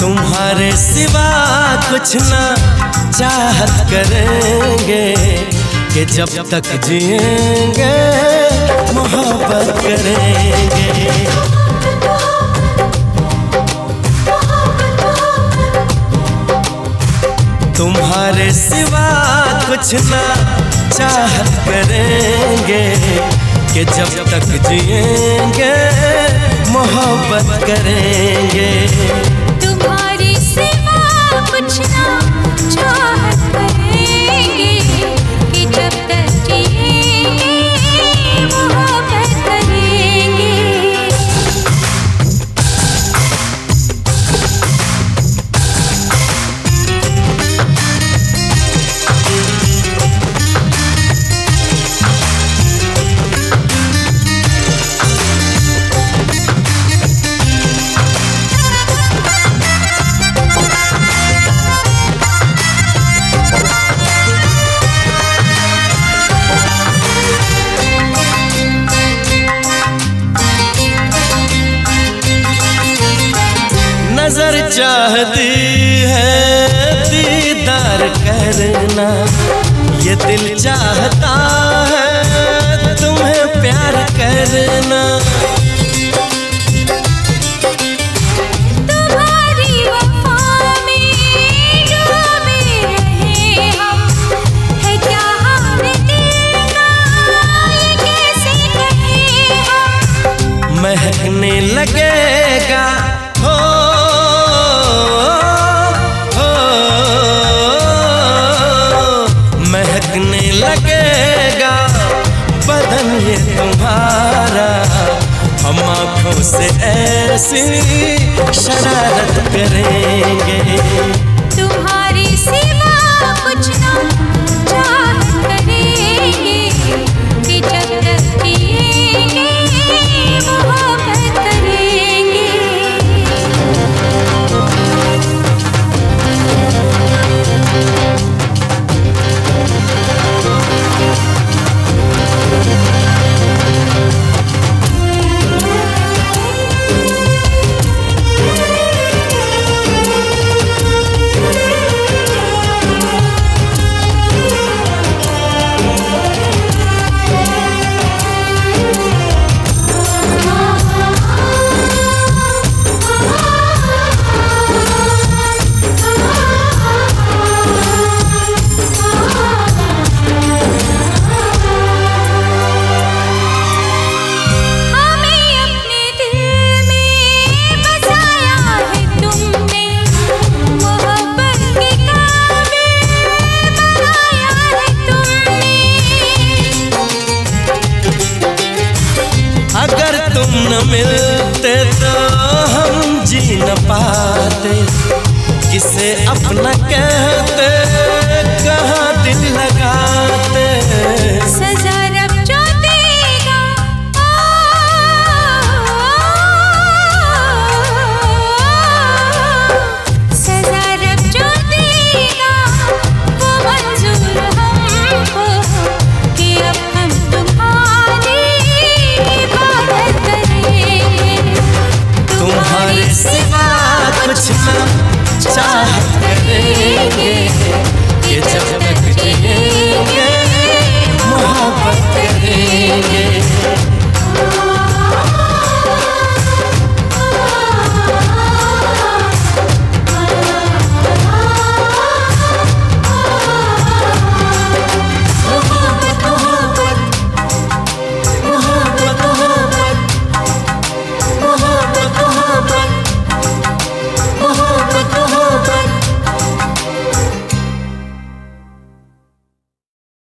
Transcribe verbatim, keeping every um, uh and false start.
तुम्हारे सिवा कुछ ना चाहत करेंगे कि जब तक जिएंगे मोहब्बत करेंगे। तुम्हारे सिवा कुछ ना चाहत करेंगे कि जब तक जिएंगे मोहब्बत करेंगे। तुम्हारे सिवा कुछ ना चाहत करेंगे कि जब तक जिएंगे मोहब्बत करेंगे। नजर चाहती है दीदार करना, ये दिल चाहता है तुम्हें प्यार करना। तुम्हारी वफा में डूबे रहे हम, है क्या हाल दिल का ये कैसे कहें हम। महकने लगेगा हो महकने लगेगा बदन ये तुम्हारा, हम आँखों से ऐसी शरारत करेंगे। तुम्हारी सिवा कुछ ना चाहत करेंगे कि जब तक जिएंगे मोहब्बत करेंगे। अगर तुम न मिलते तो हम जी न पाते, किसे अपना कहते कहाँ दिल लगाते। सजा रब जो देगा सजा रब जो देगा वो मंजूर हमको कि अब हम तुम्हारी इबादत करेंगे। तुम्हारे सिवा कुछ ना चाहत करेंगे कि जब तक जिएंगे मोहब्बत करेंगे।